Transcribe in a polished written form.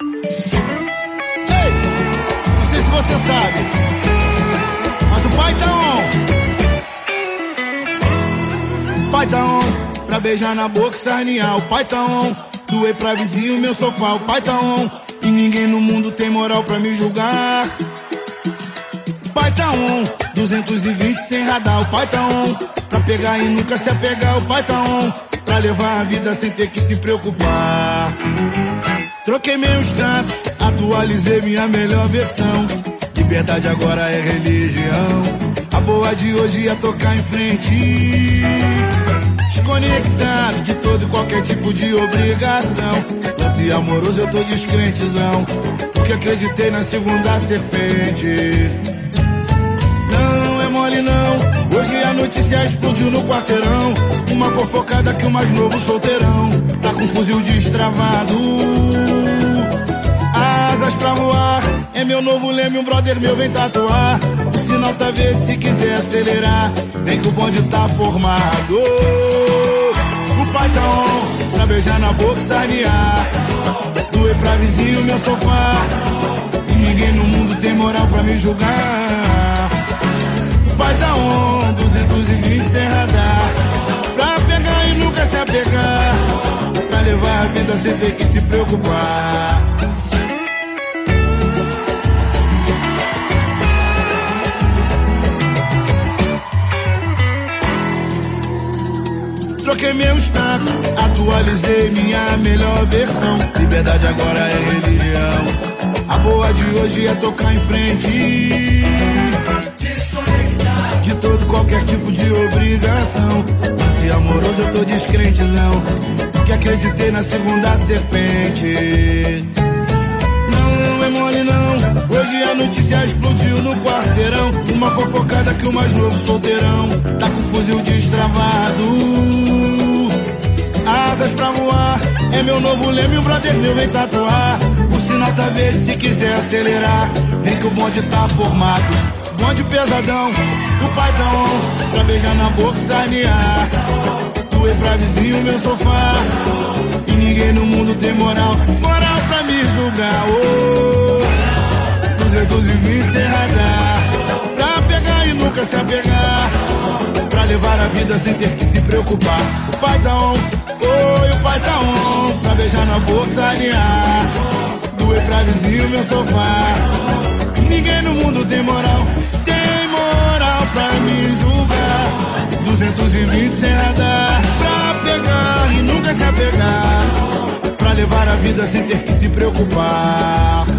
Ei, não sei se você sabe, mas o pai tá on. O pai tá on, pra beijar na boca e sarnear. O pai tá on, doer pra vizinho meu sofá. O pai tá on, e ninguém no mundo tem moral pra me julgar. O pai tá on, 220 sem radar. O pai tá on, pra pegar e nunca se apegar. O pai tá on, pra levar a vida sem ter que se preocupar. Troquei meus status, atualizei minha melhor versão. Liberdade agora é religião. A boa de hoje ia tocar em frente. Desconectado de todo e qualquer tipo de obrigação. Lance amoroso eu tô descrentezão, porque acreditei na segunda serpente. Não é mole não, hoje a notícia explodiu no quarteirão. Uma fofocada que o mais novo solteirão tá com fuzil destravado. Asas pra voar, é meu novo leme, um brother meu vem tatuar. O sinal tá verde, se quiser acelerar, vem que o bonde tá formado. O pai tá on, pra beijar na boca e sarnear. Doer pra vizinho meu sofá, e ninguém no mundo tem moral pra me julgar. O pai tá on, 220 sem radar, pra pegar e nunca se apegar, pra levar a vida sem ter que se preocupar. Troquei meu status, atualizei minha melhor versão. Liberdade agora é religião. A boa de hoje é tocar em frente. De todo qualquer tipo de obrigação. Lance amoroso eu tô descrentezão, porque acreditei na segunda serpente. Não é mole não, hoje a notícia explodiu no quarteirão. Uma fofocada que o mais novo solteirão tá com fuzil destravado. Asas pra voar, é meu novo leme, um brother meu vem tatuar. O sinal tá verde, se quiser acelerar, vem que o bonde tá formado. Bonde pesadão, o pai tá on, pra beijar na boca e sarnear. Doer pra vizinho meu sofá, e ninguém no mundo tem moral pra me julgar. Oh, 220 sem radar, pra pegar e nunca se apegar, pra levar a vida sem ter que se preocupar. O pai tá on, oi, o pai tá on, pra beijar na boca e sarnear. Doer pra vizinho meu sofá, e ninguém no mundo tem moral pra me julgar. 220 sem radar, pra pegar e nunca se apegar, pra levar a vida sem ter que se preocupar.